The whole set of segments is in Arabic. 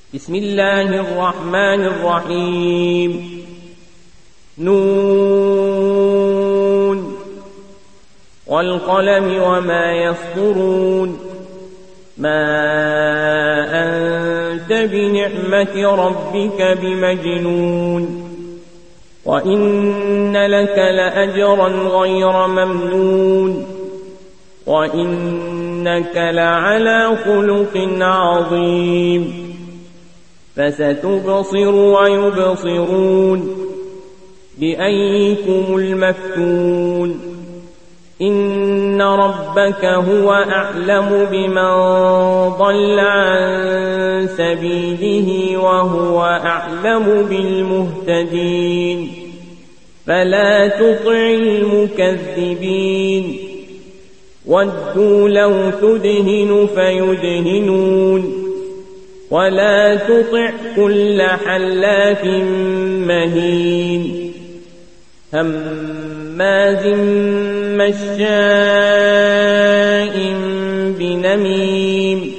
بسم الله الرحمن الرحيم. نون والقلم وما يسطرون. ما أنت بنعمة ربك بمجنون. وإن لك لأجرا غير ممنون. وإنك لعلى خلق عظيم. فستبصر ويبصرون بأيكم المفتون. إن ربك هو أعلم بمن ضل عن سبيله وهو أعلم بالمهتدين. فلا تطع المكذبين. ودوا لو تدهن فيدهنون. ولا تطع كل حلاف مهين هماز مشاء بنميم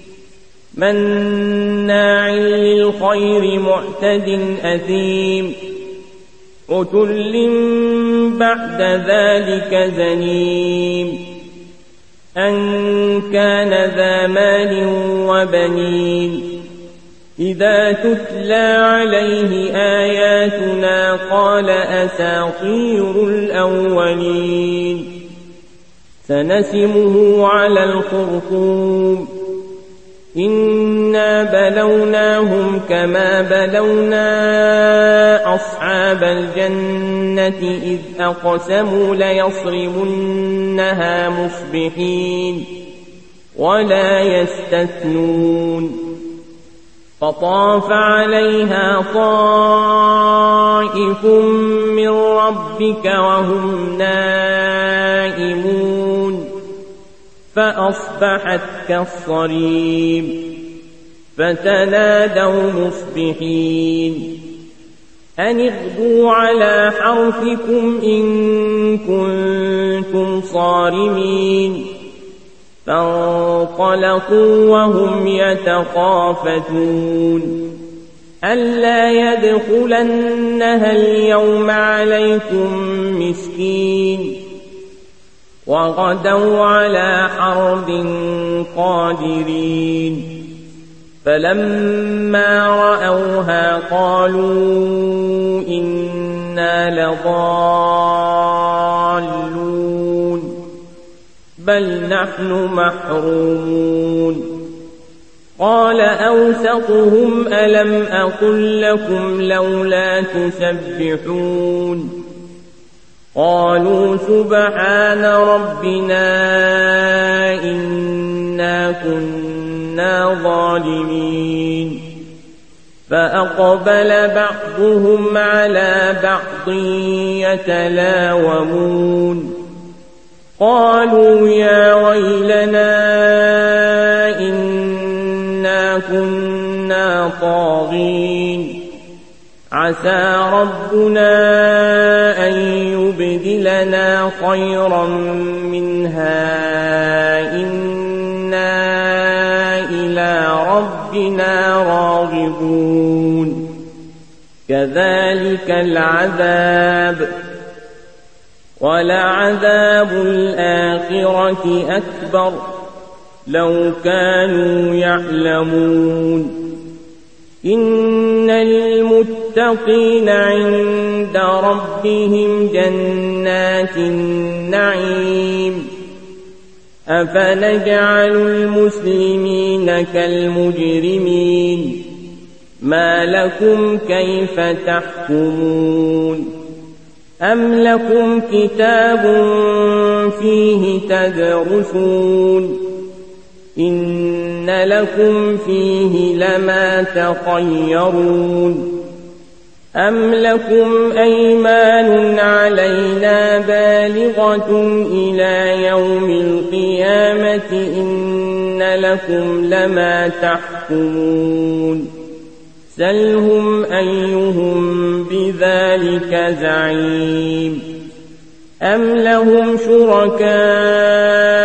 مناع للخير معتد أثيم عتل بعد ذلك زنيم أن كان ذا مال وبنين. إذا تتلى عليه آياتنا قال أساطير الأولين. سنسمه على الخرطوم. إنا بلوناهم كما بلونا أصحاب الجنة إذ أقسموا ليصرمنها مصبحين ولا يستثنون. فطاف عليها طائف من ربك وهم نائمون فأصبحت كالصريم. فتنادوا مصبحين أن اغدوا على حرثكم إن كنتم صارمين. فانطلقوا وهم يتخافتون ألا يدخلنها اليوم عليكم مسكين. وغدوا على حرد قادرين. فلما رأوها قالوا إنا لضالون بل نحن محرومون. قال أوسطهم ألم أقل لكم لولا تسبحون. قالوا سبحان ربنا إنا كنا ظالمين. فأقبل بعضهم على بعض يتلاومون. قالوا يا ويلنا إنا كنا طاغين. عسى ربنا أن يبدلنا خيرا منها إنا إلى ربنا راغبون. كذلك العذاب ولعذاب الآخرة أكبر لو كانوا يعلمون. إن للمتقين عند ربهم جنات النعيم. أفنجعل المسلمين كالمجرمين. ما لكم كيف تحكمون. أم لكم كتاب فيه تدرسون. إن لكم فيه لما تخيرون. أم لكم أيمان علينا بالغة إلى يوم القيامة إن لكم لما تحكمون. سلهم أيهم بذلك زعيم. أم لهم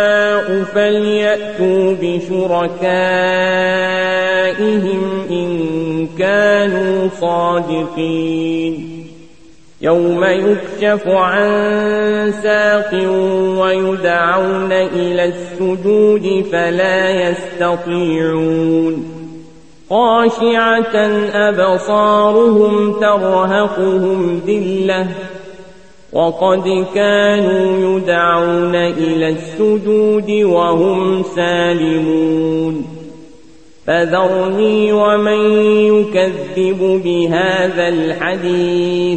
شركاء فليأتوا بشركائهم إن كانوا صادقين يوم يكشف عن ساق ويدعون إلى السجود فلا يستطيعون خاشعة أبصارهم ترهقهم ذلة وقد كانوا يدعون إلى السجود وهم سالمون فذرني ومن يكذب بهذا الحديث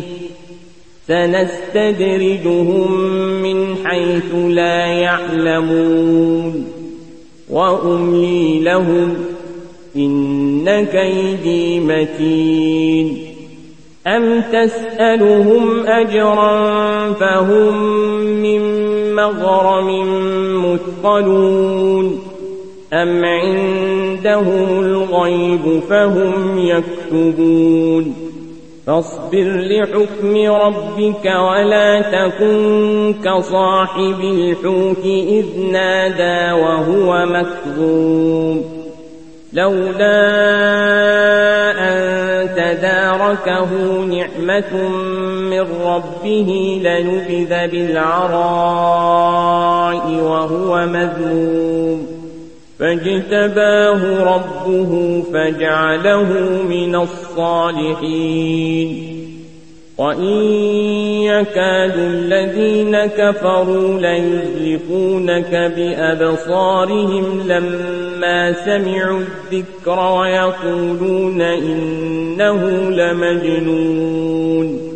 سنستدرجهم من حيث لا يعلمون وأملي لهم إن كيدي متين أم تسألهم أجرا فهم من مغرم مثقلون أم عندهم الغيب فهم يكتبون فاصبر لحكم ربك ولا تكن كصاحب الحوت إذ نادى وهو مكظوم لولا أن تداركه نعمة من ربه لنبذ بالعراء وهو مذموم فاجتباه ربه فجعله من الصالحين وإن يكاد الذين كفروا ليزلقونك بأبصارهم لما سمعوا الذكر ويقولون إنه لمجنون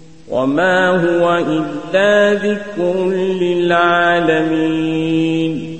وما هو إلا ذكر للعالمين